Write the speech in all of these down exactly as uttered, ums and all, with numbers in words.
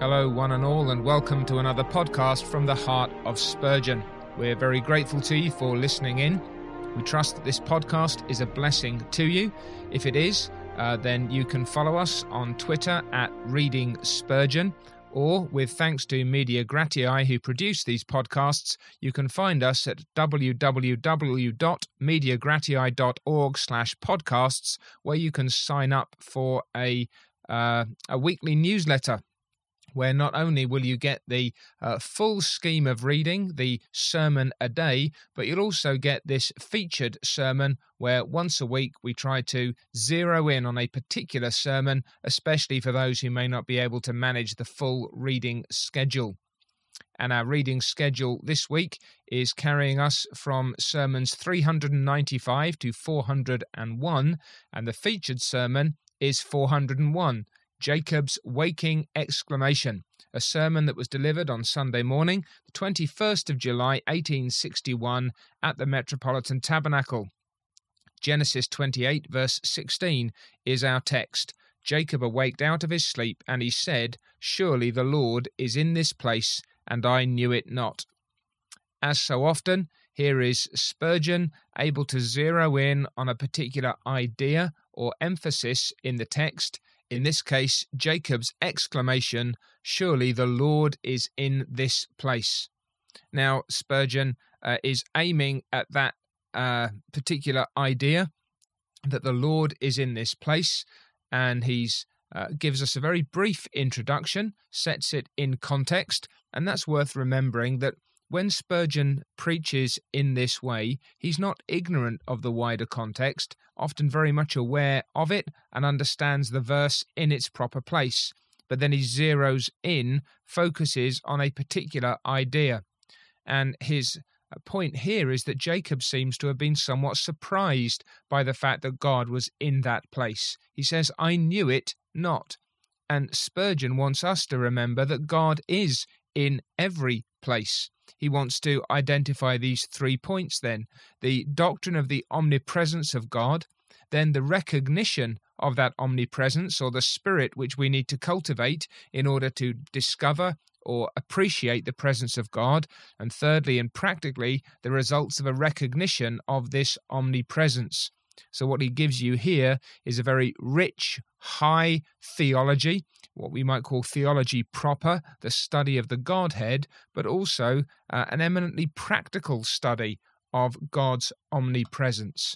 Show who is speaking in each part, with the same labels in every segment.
Speaker 1: Hello, one and all, and welcome to another podcast from the heart of Spurgeon. We're very grateful to you for listening in. We trust that this podcast is a blessing to you. If it is, uh, then you can follow us on Twitter at Reading Spurgeon, or with thanks to Media Gratiae, who produce these podcasts, you can find us at w w w dot media gratiae dot org slash podcasts, where you can sign up for a uh, a weekly newsletter, where not only will you get the uh, full scheme of reading, the sermon a day, but you'll also get this featured sermon where once a week we try to zero in on a particular sermon, especially for those who may not be able to manage the full reading schedule. And our reading schedule this week is carrying us from sermons three hundred ninety-five to four hundred one, and the featured sermon is four hundred one. Jacob's Waking Exclamation, a sermon that was delivered on Sunday morning, the twenty-first of July, eighteen sixty-one, at the Metropolitan Tabernacle. Genesis twenty-eight, verse sixteen, is our text. Jacob awaked out of his sleep, and he said, "Surely the Lord is in this place, and I knew it not." As so often, here is Spurgeon able to zero in on a particular idea or emphasis in the text. In this case, Jacob's exclamation, "Surely the Lord is in this place." Now, Spurgeon uh, is aiming at that uh, particular idea, that the Lord is in this place, and he's uh, gives us a very brief introduction, sets it in context, and that's worth remembering that when Spurgeon preaches in this way, he's not ignorant of the wider context, often very much aware of it and understands the verse in its proper place. But then he zeroes in, focuses on a particular idea. And his point here is that Jacob seems to have been somewhat surprised by the fact that God was in that place. He says, "I knew it not." And Spurgeon wants us to remember that God is in every place. He wants to identify these three points then: the doctrine of the omnipresence of God, then the recognition of that omnipresence, or the spirit which we need to cultivate in order to discover or appreciate the presence of God, and thirdly and practically, the results of a recognition of this omnipresence. So what he gives you here is a very rich, high theology, what we might call theology proper, the study of the Godhead, but also uh, an eminently practical study of God's omnipresence.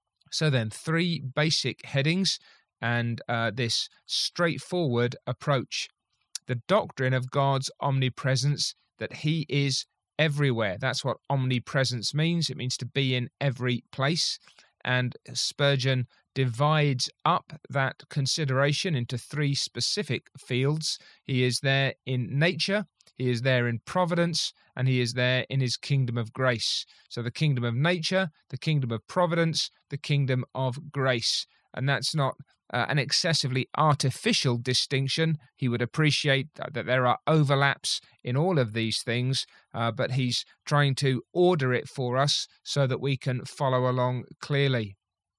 Speaker 1: So then, three basic headings and uh, this straightforward approach. The doctrine of God's omnipresence, that he is everywhere. That's what omnipresence means. It means to be in every place. And Spurgeon divides up that consideration into three specific fields. He is there in nature, he is there in providence, and he is there in his kingdom of grace. So the kingdom of nature, the kingdom of providence, the kingdom of grace. And that's not uh, an excessively artificial distinction. He would appreciate that there are overlaps in all of these things, uh, but he's trying to order it for us so that we can follow along clearly.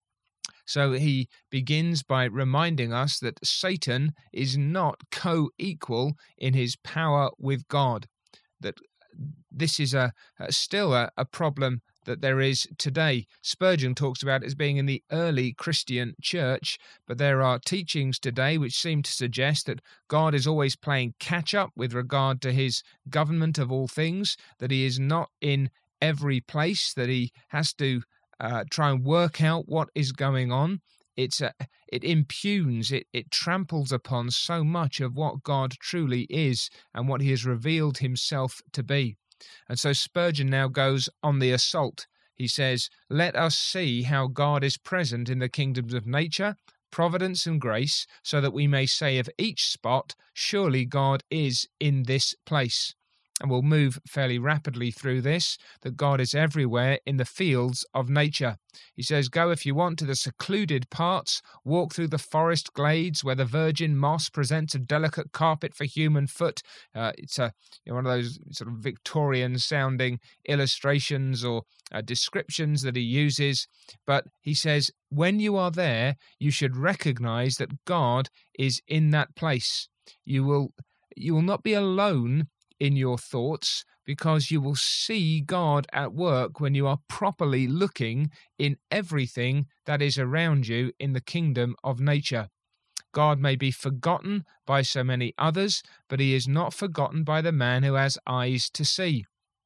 Speaker 1: So he begins by reminding us that Satan is not co-equal in his power with God, that this is a, a still a, a problem that there is today. Spurgeon talks about it as being in the early Christian church, but there are teachings today which seem to suggest that God is always playing catch-up with regard to his government of all things, that he is not in every place, that he has to uh, try and work out what is going on. It's a, it impugns, it, it tramples upon so much of what God truly is and what he has revealed himself to be. And so Spurgeon now goes on the assault. He says, "Let us see how God is present in the kingdoms of nature, providence and grace, so that we may say of each spot, surely God is in this place." And we'll move fairly rapidly through this, that God is everywhere in the fields of nature. He says, "Go if you want to the secluded parts, walk through the forest glades where the virgin moss presents a delicate carpet for human foot." Uh, it's a you know, one of those sort of Victorian-sounding illustrations or uh, descriptions that he uses. But he says, when you are there, you should recognize that God is in that place. You will you will not be alone in your thoughts, because you will see God at work when you are properly looking in everything that is around you in the kingdom of nature. God may be forgotten by so many others, but he is not forgotten by the man who has eyes to see.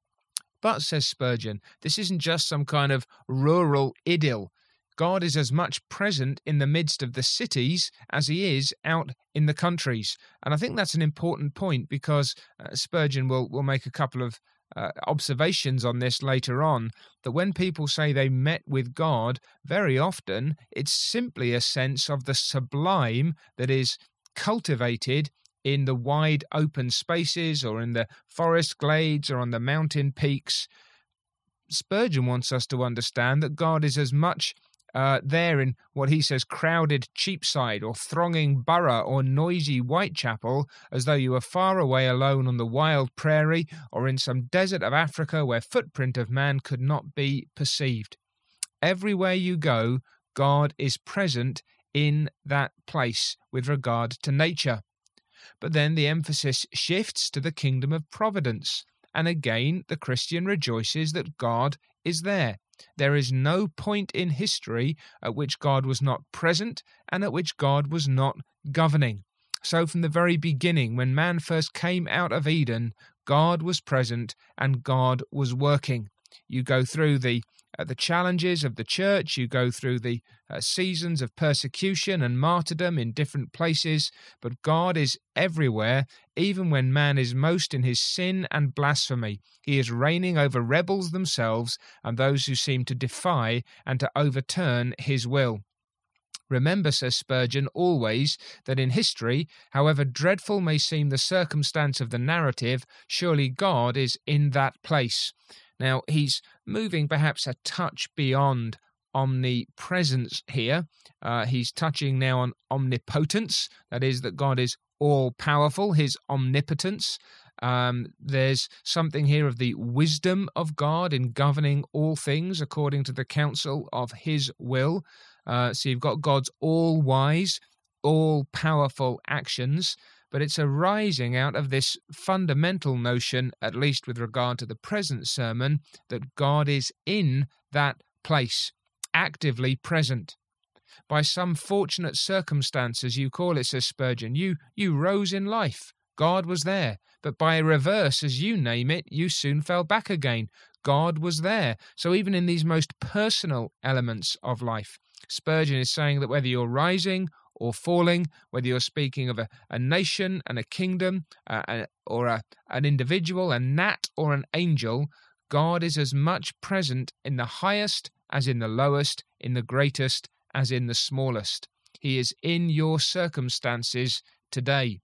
Speaker 1: But, says Spurgeon, this isn't just some kind of rural idyll. God is as much present in the midst of the cities as he is out in the countries. And I think that's an important point, because uh, Spurgeon will, will make a couple of uh, observations on this later on, that when people say they met with God, very often it's simply a sense of the sublime that is cultivated in the wide open spaces or in the forest glades or on the mountain peaks. Spurgeon wants us to understand that God is as much uh, there in what he says crowded Cheapside or thronging Borough or noisy Whitechapel as though you were far away alone on the wild prairie or in some desert of Africa where footprint of man could not be perceived. Everywhere you go, God is present in that place with regard to nature. But then the emphasis shifts to the kingdom of providence, and again the Christian rejoices that God is there. There is no point in history at which God was not present and at which God was not governing. So from the very beginning, when man first came out of Eden, God was present and God was working. You go through the uh, the challenges of the church, you go through the uh, seasons of persecution and martyrdom in different places, but God is everywhere, even when man is most in his sin and blasphemy. He is reigning over rebels themselves and those who seem to defy and to overturn his will. Remember, says Spurgeon, always that in history, however dreadful may seem the circumstance of the narrative, surely God is in that place. Now, he's moving perhaps a touch beyond omnipresence here. Uh, he's touching now on omnipotence, that is, that God is all-powerful, his omnipotence. Um, there's something here of the wisdom of God in governing all things according to the counsel of his will. Uh, so you've got God's all-wise, all-powerful actions, but it's arising out of this fundamental notion, at least with regard to the present sermon, that God is in that place, actively present. By some fortunate circumstances, you call it, says Spurgeon, you, you rose in life. God was there. But by reverse, as you name it, you soon fell back again. God was there. So even in these most personal elements of life, Spurgeon is saying that whether you're rising or falling, whether you're speaking of a, a nation and a kingdom, uh, a, or a, an individual, a gnat or an angel, God is as much present in the highest as in the lowest, in the greatest as in the smallest. He is in your circumstances today.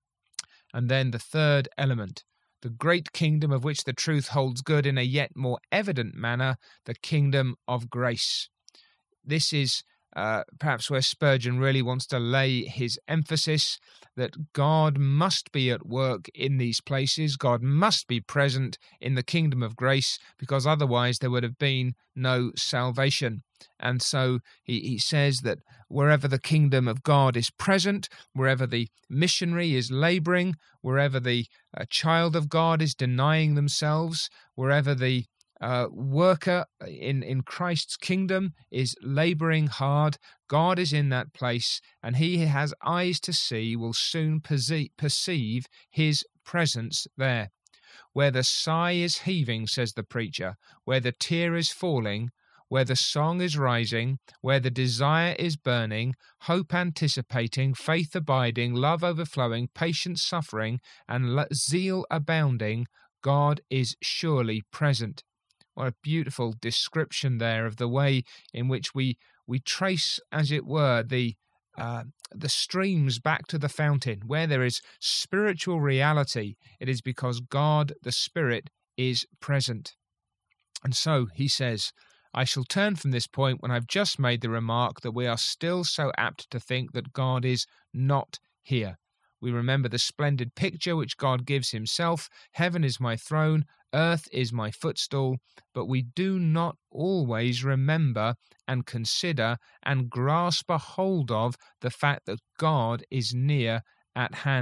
Speaker 1: And then the third element, the great kingdom of which the truth holds good in a yet more evident manner, the kingdom of grace. This is uh, perhaps where Spurgeon really wants to lay his emphasis, that God must be at work in these places. God must be present in the kingdom of grace, because otherwise there would have been no salvation. And so he, he says that wherever the kingdom of God is present, wherever the missionary is laboring, wherever the uh, child of God is denying themselves, wherever the uh, worker in, in Christ's kingdom is laboring hard, God is in that place, and he who has eyes to see will soon perce- perceive his presence there. Where the sigh is heaving, says the preacher, where the tear is falling, where the song is rising, where the desire is burning, hope anticipating, faith abiding, love overflowing, patience suffering, and zeal abounding, God is surely present. What a beautiful description there of the way in which we we trace, as it were, the uh, the streams back to the fountain. Where there is spiritual reality, it is because God, the Spirit, is present. And so, he says, I shall turn from this point when I've just made the remark that we are still so apt to think that God is not here. We remember the splendid picture which God gives himself. Heaven is my throne, earth is my footstool, but we do not always remember and consider and grasp a hold of the fact that God is near at hand.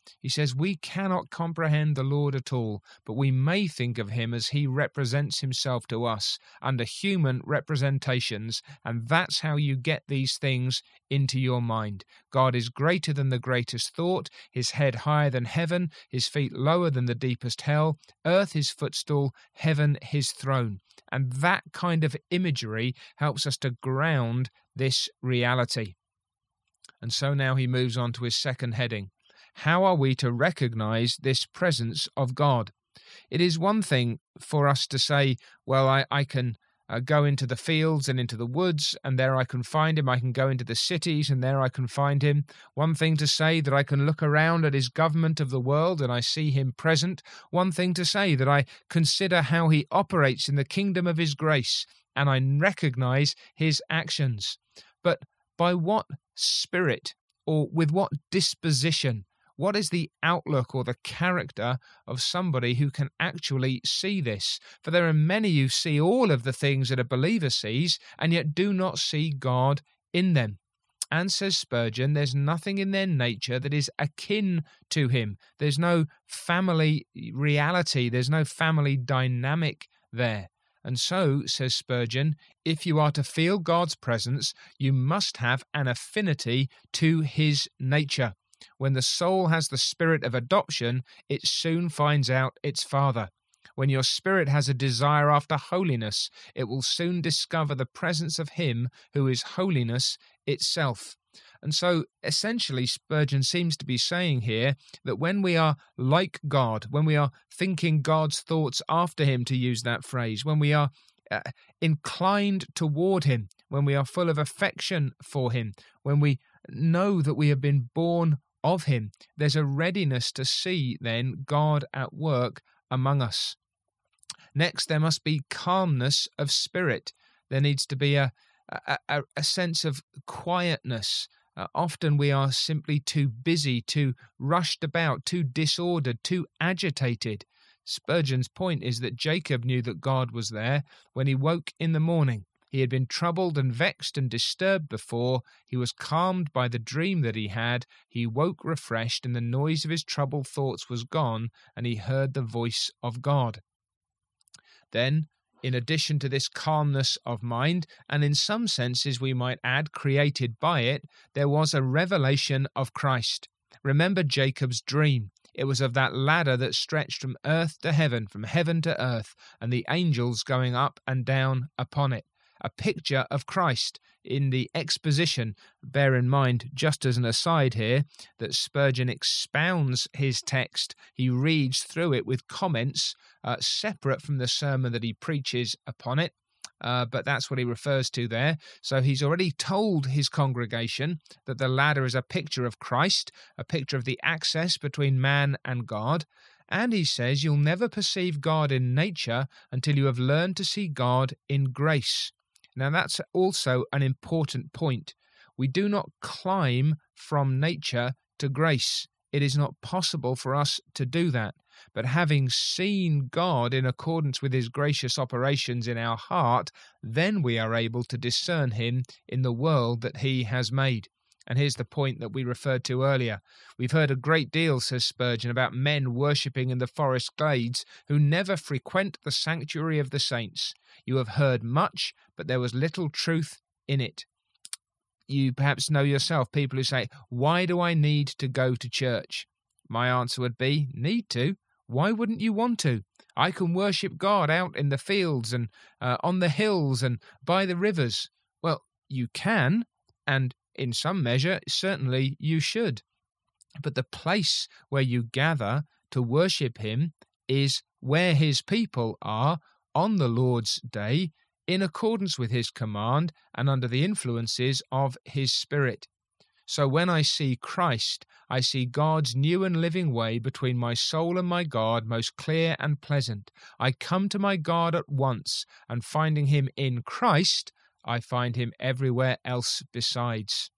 Speaker 1: He says, we cannot comprehend the Lord at all, but we may think of him as he represents himself to us under human representations, and that's how you get these things into your mind. God is greater than the greatest thought, his head higher than heaven, his feet lower than the deepest hell, earth his footstool, heaven his throne. And that kind of imagery helps us to ground this reality. And so now he moves on to his second heading. How are we to recognize this presence of God? It is one thing for us to say, well, I, I can uh, go into the fields and into the woods, and there I can find him. I can go into the cities, and there I can find him. One thing to say that I can look around at his government of the world, and I see him present. One thing to say that I consider how he operates in the kingdom of his grace, and I recognize his actions. But by what spirit, or with what disposition? What is the outlook or the character of somebody who can actually see this? For there are many who see all of the things that a believer sees and yet do not see God in them. And says Spurgeon, there's nothing in their nature that is akin to him. There's no family reality. There's no family dynamic there. And so, says Spurgeon, if you are to feel God's presence, you must have an affinity to his nature. When the soul has the spirit of adoption, it soon finds out its father. When your spirit has a desire after holiness, it will soon discover the presence of him who is holiness itself. And so, essentially, Spurgeon seems to be saying here that when we are like God, when we are thinking God's thoughts after him, to use that phrase, when we are uh, inclined toward him, when we are full of affection for him, when we know that we have been born of him, there's a readiness to see then God at work among us. Next, there must be calmness of spirit. There needs to be a, a, a sense of quietness. Uh, often we are simply too busy, too rushed about, too disordered, too agitated. Spurgeon's point is that Jacob knew that God was there when he woke in the morning. He had been troubled and vexed and disturbed before. He was calmed by the dream that he had. He woke refreshed, and the noise of his troubled thoughts was gone, and he heard the voice of God. Then, in addition to this calmness of mind, and in some senses we might add created by it, there was a revelation of Christ. Remember Jacob's dream. It was of that ladder that stretched from earth to heaven, from heaven to earth, and the angels going up and down upon it. A picture of Christ in the exposition. Bear in mind, just as an aside here, that Spurgeon expounds his text. He reads through it with comments uh, separate from the sermon that he preaches upon it. Uh, but that's what he refers to there. So he's already told his congregation that the ladder is a picture of Christ, a picture of the access between man and God. And he says you'll never perceive God in nature until you have learned to see God in grace. Now that's also an important point. We do not climb from nature to grace. It is not possible for us to do that. But having seen God in accordance with his gracious operations in our heart, then we are able to discern him in the world that he has made. And here's the point that we referred to earlier. We've heard a great deal, says Spurgeon, about men worshipping in the forest glades who never frequent the sanctuary of the saints. You have heard much, but there was little truth in it. You perhaps know yourself people who say, why do I need to go to church? My answer would be, need to? Why wouldn't you want to? I can worship God out in the fields and uh, on the hills and by the rivers. Well, you can, and in some measure, certainly you should. But the place where you gather to worship him is where his people are on the Lord's day, in accordance with his command and under the influences of his Spirit. So when I see Christ, I see God's new and living way between my soul and my God most clear and pleasant. I come to my God at once, and finding him in Christ, I find him everywhere else besides.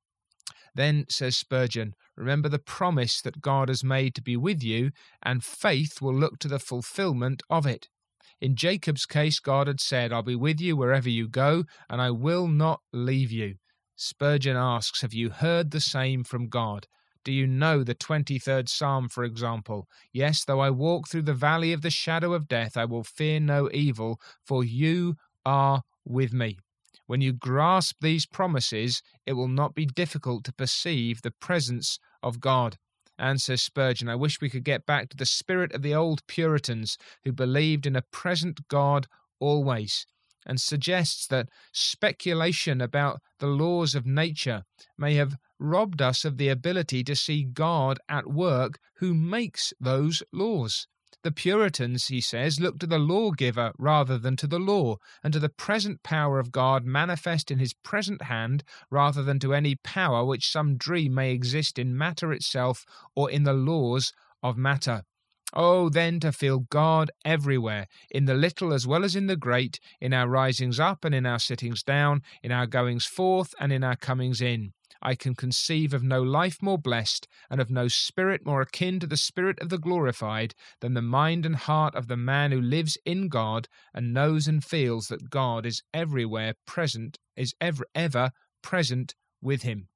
Speaker 1: Then, says Spurgeon, remember the promise that God has made to be with you, and faith will look to the fulfillment of it. In Jacob's case, God had said, I'll be with you wherever you go, and I will not leave you. Spurgeon asks, have you heard the same from God? Do you know the twenty-third Psalm, for example? Yes, though I walk through the valley of the shadow of death, I will fear no evil, for you are with me. When you grasp these promises, it will not be difficult to perceive the presence of God. And, says Spurgeon, I wish we could get back to the spirit of the old Puritans who believed in a present God always, and suggests that speculation about the laws of nature may have robbed us of the ability to see God at work who makes those laws. The Puritans, he says, looked to the lawgiver rather than to the law, and to the present power of God manifest in his present hand rather than to any power which some dream may exist in matter itself or in the laws of matter. Oh, then to feel God everywhere, in the little as well as in the great, in our risings up and in our sittings down, in our goings forth and in our comings in. I can conceive of no life more blessed, and of no spirit more akin to the spirit of the glorified, than the mind and heart of the man who lives in God, and knows and feels that God is everywhere present, is ever, ever present with him.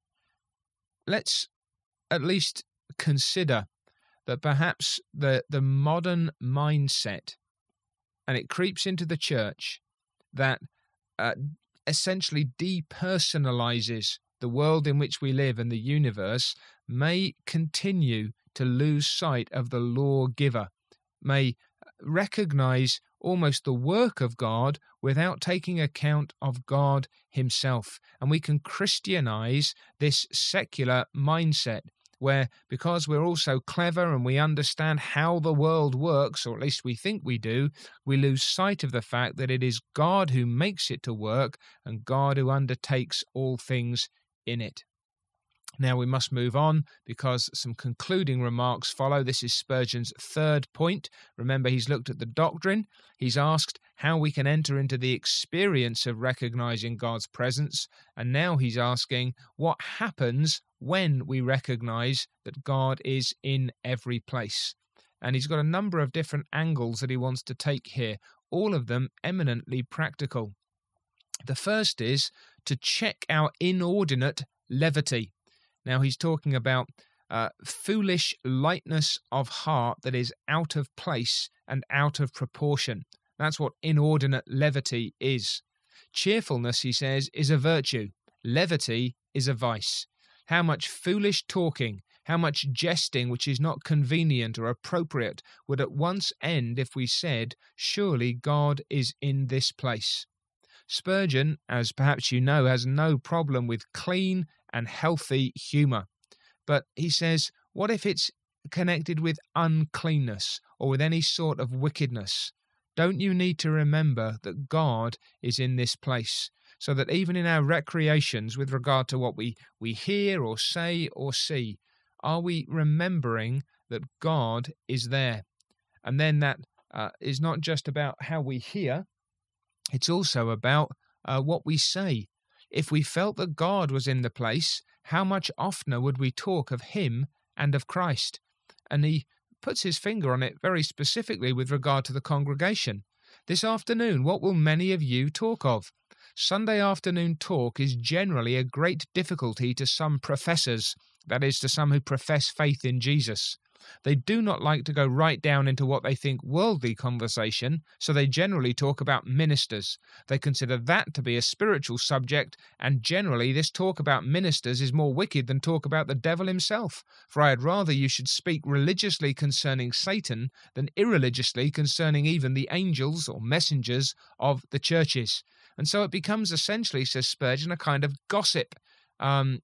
Speaker 1: Let's at least consider that perhaps the, the modern mindset, and it creeps into the church, that uh, essentially depersonalizes the world in which we live and the universe, may continue to lose sight of the lawgiver, may recognize almost the work of God without taking account of God himself. And we can Christianize this secular mindset, where because we're all so clever and we understand how the world works, or at least we think we do, we lose sight of the fact that it is God who makes it to work and God who undertakes all things in it. Now we must move on because some concluding remarks follow. This is Spurgeon's third point. Remember, he's looked at the doctrine. He's asked how we can enter into the experience of recognizing God's presence. And now he's asking what happens when we recognize that God is in every place. And he's got a number of different angles that he wants to take here, all of them eminently practical. The first is to check our inordinate levity. Now he's talking about uh, foolish lightness of heart that is out of place and out of proportion. That's what inordinate levity is. Cheerfulness, he says, is a virtue. Levity is a vice. How much foolish talking, how much jesting which is not convenient or appropriate would at once end if we said, surely God is in this place. Spurgeon, as perhaps you know, has no problem with clean and healthy humour. But he says, what if it's connected with uncleanness or with any sort of wickedness? Don't you need to remember that God is in this place, so that even in our recreations with regard to what we, we hear or say or see, are we remembering that God is there? And then that uh, is not just about how we hear, it's also about uh, what we say. If we felt that God was in the place, how much oftener would we talk of him and of Christ? And he puts his finger on it very specifically with regard to the congregation. This afternoon, what will many of you talk of? Sunday afternoon talk is generally a great difficulty to some professors, that is, to some who profess faith in Jesus. They do not like to go right down into what they think worldly conversation, so they generally talk about ministers. They consider that to be a spiritual subject, and generally this talk about ministers is more wicked than talk about the devil himself. For I had rather you should speak religiously concerning Satan than irreligiously concerning even the angels or messengers of the churches. And so it becomes essentially, says Spurgeon, a kind of gossip. Um,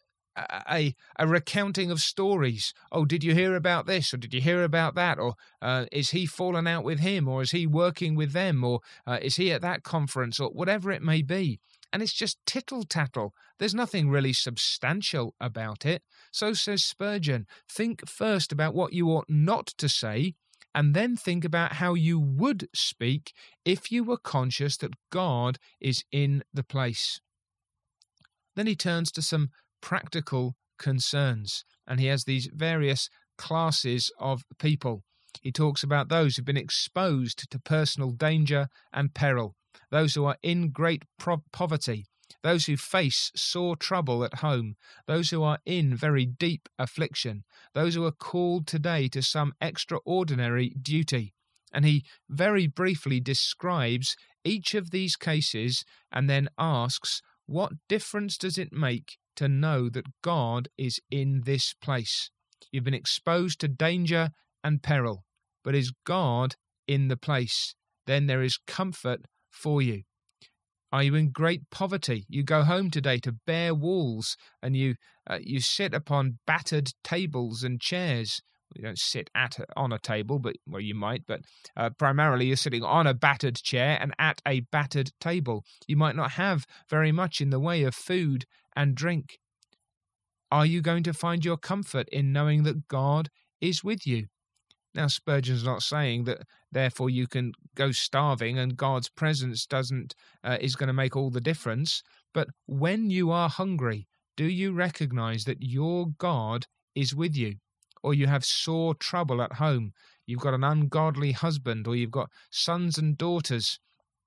Speaker 1: A, a recounting of stories. Oh, did you hear about this? Or did you hear about that? Or uh, is he fallen out with him? Or is he working with them? Or uh, is he at that conference? Or whatever it may be. And it's just tittle-tattle. There's nothing really substantial about it. So says Spurgeon, think first about what you ought not to say, and then think about how you would speak if you were conscious that God is in the place. Then he turns to some practical concerns, and he has these various classes of people. He talks about those who've been exposed to personal danger and peril, those who are in great pro- poverty, those who face sore trouble at home, those who are in very deep affliction, those who are called today to some extraordinary duty. And he very briefly describes each of these cases and then asks, what difference does it make to know that God is in this place? You've been exposed to danger and peril, but is God in the place? Then there is comfort for you. Are you in great poverty? You go home today to bare walls, and you uh, you sit upon battered tables and chairs. You don't sit at a, on a table, but well, you might. But uh, primarily, you're sitting on a battered chair and at a battered table. You might not have very much in the way of food and drink. Are you going to find your comfort in knowing that God is with you? Now, Spurgeon's not saying that, therefore, you can go starving and God's presence doesn't uh, is going to make all the difference. But when you are hungry, do you recognize that your God is with you? Or you have sore trouble at home, you've got an ungodly husband, or you've got sons and daughters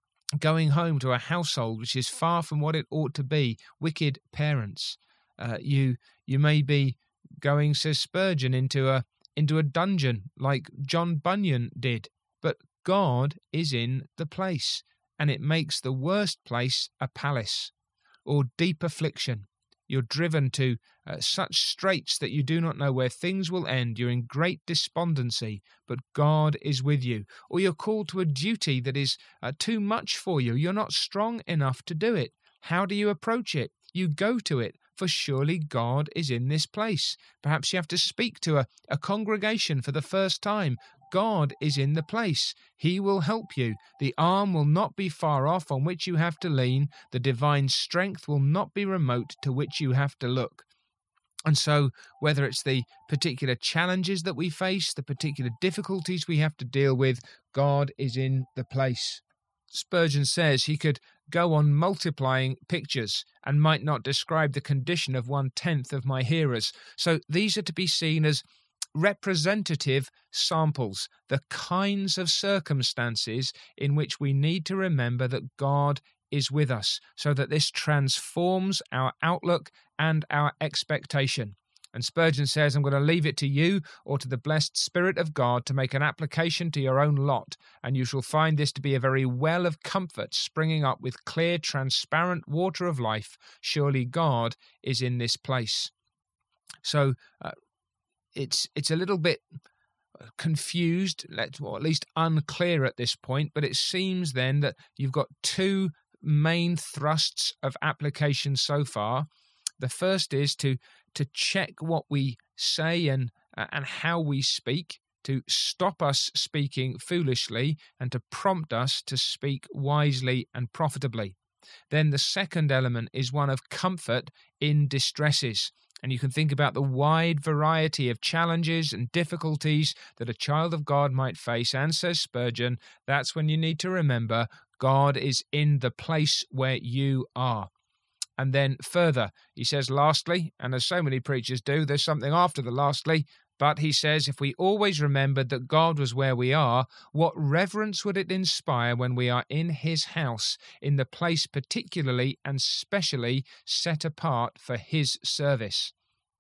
Speaker 1: going home to a household which is far from what it ought to be, wicked parents. Uh, you you may be going, says Spurgeon, into a into a dungeon like John Bunyan did, but God is in the place, and it makes the worst place a palace. Or deep affliction. You're driven to uh, such straits that you do not know where things will end. You're in great despondency, but God is with you. Or you're called to a duty that is uh, too much for you. You're not strong enough to do it. How do you approach it? You go to it, for surely God is in this place. Perhaps you have to speak to a, a congregation for the first time. God is in the place. He will help you. The arm will not be far off on which you have to lean. The divine strength will not be remote to which you have to look. And so, whether it's the particular challenges that we face, the particular difficulties we have to deal with, God is in the place. Spurgeon says he could go on multiplying pictures and might not describe the condition of one-tenth of my hearers. So these are to be seen as representative samples, the kinds of circumstances in which we need to remember that God is with us, so that this transforms our outlook and our expectation. And Spurgeon says, I'm going to leave it to you or to the blessed Spirit of God to make an application to your own lot, and you shall find this to be a very well of comfort springing up with clear, transparent water of life. Surely God is in this place. So, uh, It's it's a little bit confused, or at least unclear at this point, but it seems then that you've got two main thrusts of application so far. The first is to to check what we say and uh, and how we speak, to stop us speaking foolishly and to prompt us to speak wisely and profitably. Then the second element is one of comfort in distresses. And you can think about the wide variety of challenges and difficulties that a child of God might face. And says Spurgeon, that's when you need to remember God is in the place where you are. And then further, he says, lastly, and as so many preachers do, there's something after the lastly, but he says, if we always remembered that God was where we are, what reverence would it inspire when we are in his house, in the place particularly and specially set apart for his service?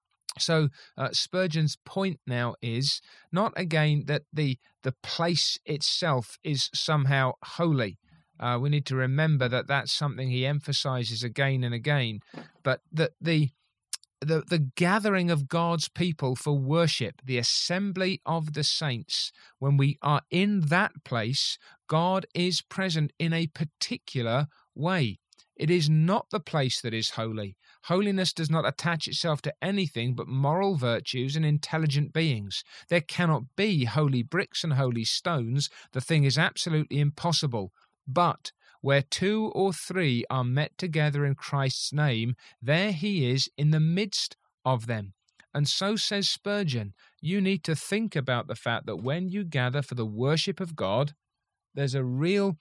Speaker 1: So uh, Spurgeon's point now is not again that the the place itself is somehow holy. Uh, we need to remember that that's something he emphasizes again and again, but that the The, the gathering of God's people for worship, the assembly of the saints, when we are in that place, God is present in a particular way. It is not the place that is holy. Holiness does not attach itself to anything but moral virtues and intelligent beings. There cannot be holy bricks and holy stones. The thing is absolutely impossible. But where two or three are met together in Christ's name, there he is in the midst of them. And so says Spurgeon, you need to think about the fact that when you gather for the worship of God, there's a real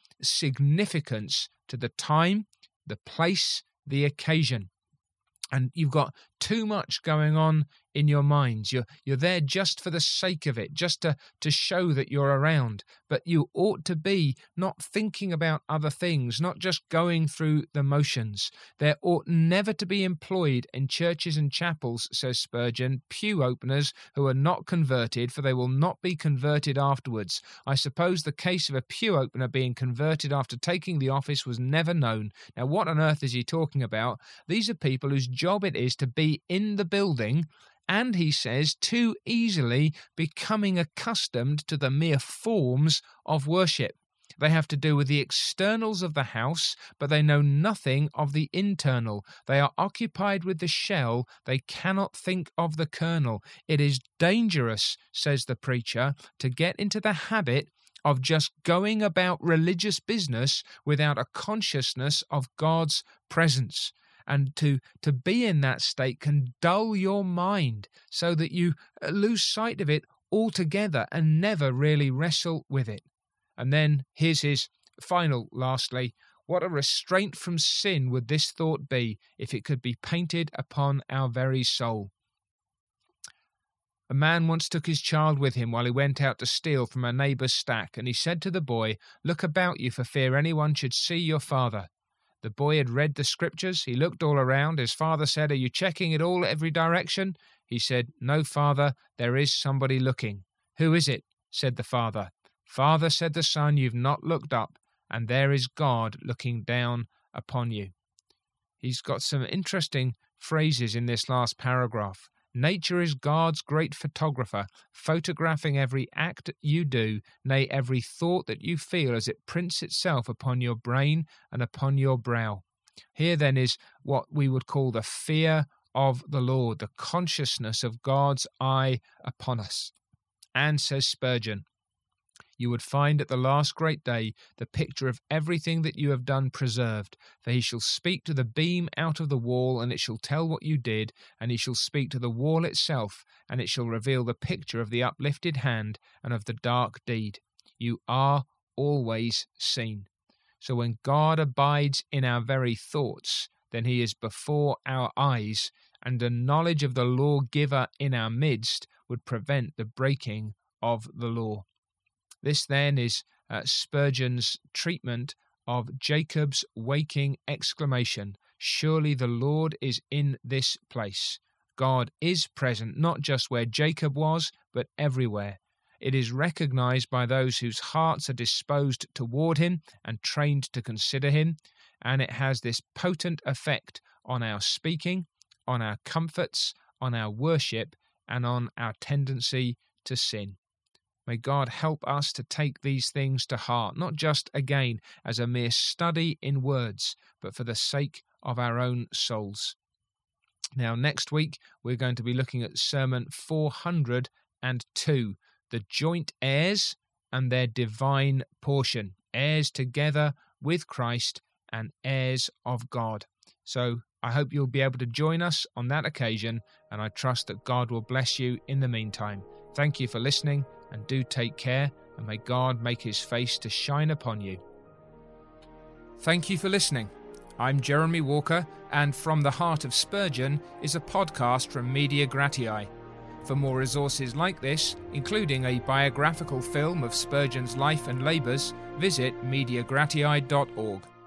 Speaker 1: significance to the time, the place, the occasion. And you've got too much going on in your minds. You're, you're there just for the sake of it, just to, to show that you're around. But you ought to be not thinking about other things, not just going through the motions. There ought never to be employed in churches and chapels, says Spurgeon, pew openers who are not converted, for they will not be converted afterwards. I suppose the case of a pew opener being converted after taking the office was never known. Now, what on earth is he talking about? These are people whose job it is to be in the building, and he says too easily becoming accustomed to the mere forms of worship. They have to do with the externals of the house, but they know nothing of the internal. They are occupied with the shell. They cannot think of the kernel. It is dangerous, says the preacher, to get into the habit of just going about religious business without a consciousness of God's presence. And to, to be in that state can dull your mind so that you lose sight of it altogether and never really wrestle with it. And then here's his final, lastly, what a restraint from sin would this thought be if it could be painted upon our very soul. A man once took his child with him while he went out to steal from a neighbour's stack, and he said to the boy, "Look about you for fear anyone should see your father." The boy had read the scriptures. He looked all around. His father said, "Are you checking it all every direction?" He said, "No, father, there is somebody looking." "Who is it?" said the father. "Father," said the son, "you've not looked up, and there is God looking down upon you." He's got some interesting phrases in this last paragraph. Nature is God's great photographer, photographing every act you do, nay, every thought that you feel as it prints itself upon your brain and upon your brow. Here then is what we would call the fear of the Lord, the consciousness of God's eye upon us. And, says Spurgeon, you would find at the last great day the picture of everything that you have done preserved. For he shall speak to the beam out of the wall, and it shall tell what you did, and he shall speak to the wall itself, and it shall reveal the picture of the uplifted hand and of the dark deed. You are always seen. So when God abides in our very thoughts, then he is before our eyes, and the knowledge of the lawgiver in our midst would prevent the breaking of the law. This then is uh, Spurgeon's treatment of Jacob's waking exclamation, "Surely the Lord is in this place." God is present not just where Jacob was, but everywhere. It is recognized by those whose hearts are disposed toward him and trained to consider him, and it has this potent effect on our speaking, on our comforts, on our worship, and on our tendency to sin. May God help us to take these things to heart, not just, again, as a mere study in words, but for the sake of our own souls. Now, next week, we're going to be looking at Sermon four hundred two, the joint heirs and their divine portion, heirs together with Christ and heirs of God. So I hope you'll be able to join us on that occasion, and I trust that God will bless you in the meantime. Thank you for listening, and do take care, and may God make his face to shine upon you. Thank you for listening. I'm Jeremy Walker, and From the Heart of Spurgeon is a podcast from Media Gratiae. For more resources like this, including a biographical film of Spurgeon's life and labours, visit media gratiae dot org.